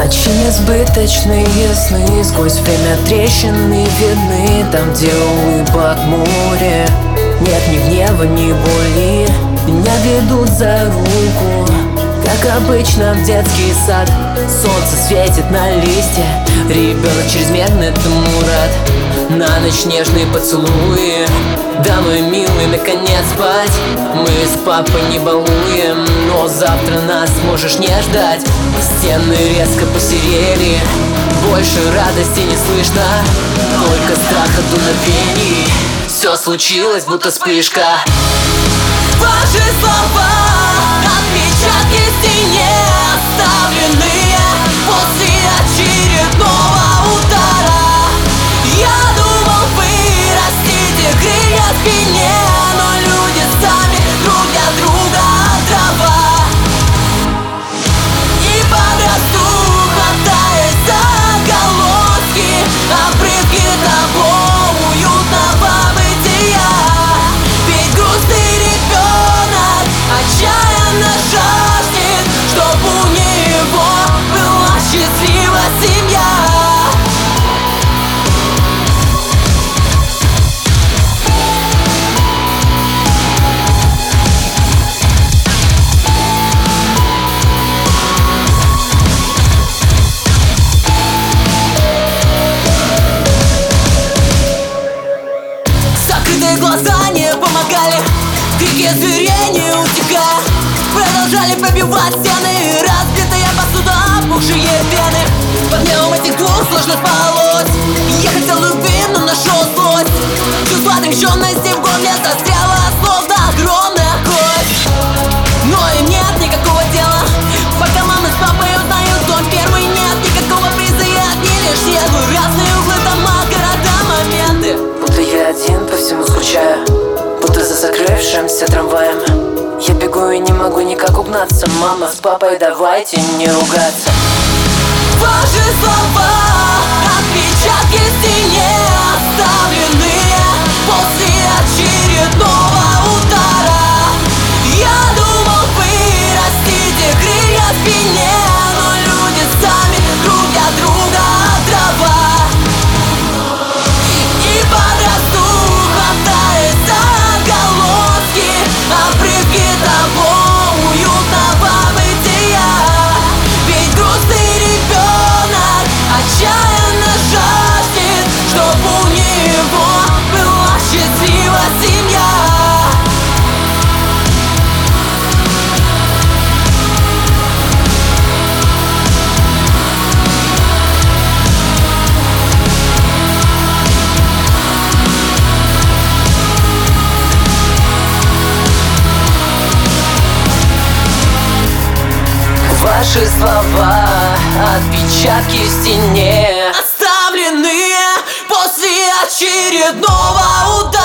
Очень избыточные сны, сквозь время трещины видны. Там, где улыбок море, нет ни гнева, ни боли. Меня ведут за руку, как обычно в детский сад. Солнце светит на листья, ребенок чрезмерно этому рад. На ночь нежные поцелуи, да, мой милый, наконец спать. Мы с папой не балуем, но завтра нас можешь не ждать. Стены резко посерели, больше радости не слышно, только страха дуновений. Все случилось, будто вспышка. Ваши слова, отпечатки в стене, оставленные после очередного удара. Я думал, вы растите крылья в спине, но люди сами друг для друга дрова. И подрасту, хватаясь за головки, обрывки того уютного бытия. Ведь грустный ребенок отчаянно жаждет, чтоб у него была счастливая семья. Закрытые глаза не помогали, крики зверей не утихая, продолжали пробивать стены, разбитая посуда, опухшие вены. Под гневом этих двух сложно спалось. Я хотел любви, но нашел злость. Чувство отрешенности в горле застряло, словно огромная кость. Но им нет никакого дела, пока мама с папой узнают, он первый. Нет никакого приза, и одни лишь нервы, разные углы дома, города, моменты. Будто я один по всему скучаю, будто за закрывшимся трамваем. Я бегу и не могу никак угнаться. Мама с папой, давайте не ругаться. Ваши слова, отпечатки в стене, оставленные после очередного удара. Я думал, вы растите крылья в спине, но люди сами друг для друга дрова. И подрасту, хватаясь за головки, обрывки того уютного бытия. Ведь грустный ребенок отчаянно жаждет, чтоб у него была счастливая семья. Ваши слова, отпечатки в стене, Оставленные после очередного удара.